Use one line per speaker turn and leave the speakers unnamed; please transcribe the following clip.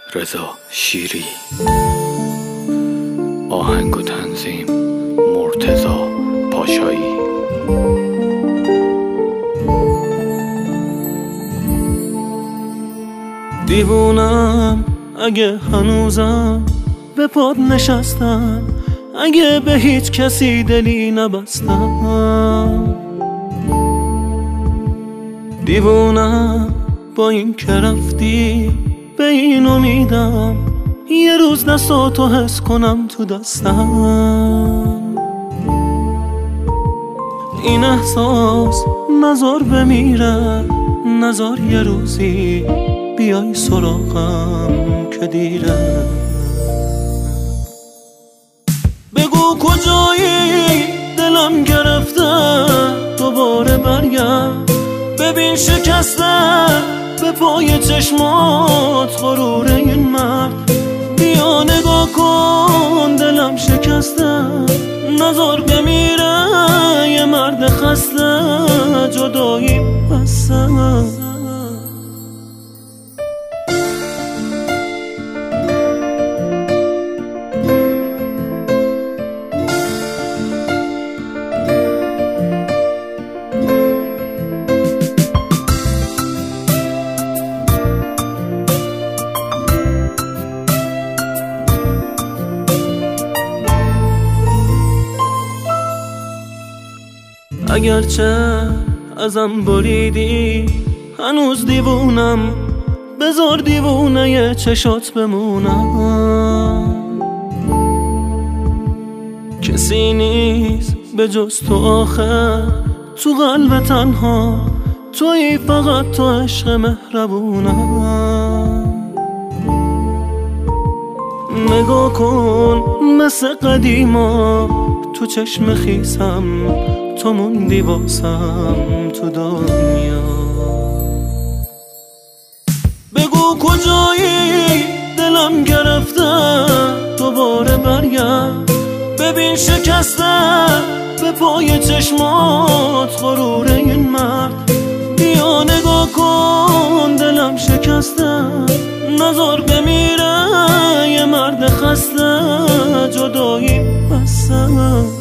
رضا شیری. آهنگ و تنظیم مرتضی پاشایی.
دیوونم اگه هنوزم به پاد نشستم، اگه به هیچ کسی دلی نبستم. دیوونم با این که رفتی به این امیدم یه روز دستاتو حس کنم تو دستم. این احساس نزار بمیره، نزار یه روزی بیای سراغم که دیره. بگو کجایی دلم گرفته، دوباره برگرد ببین شکسته به پای چشمات غرور این مرد. بیا نگاه کن دلم شکسته، نزار بمیره یه مرد خسته، جدایی بسته. اگرچه ازم بریدی هنوز دیوونم، بذار دیوونه چشات بمونم. کسی نیست به جز تو آخر تو قلب تنها، تویی فقط تو عشق مهربونم. نگاه کن مثل قدیما تو چشم خیسم، تو موندی واسم تو دنیا. بگو کجایی دلم گرفته، دوباره برگرد ببین شکسته به پای چشمات غرور این مرد. بیا نگاه کن دلم شکسته، نزار بمیره یه مرد خسته، جدایی بسته.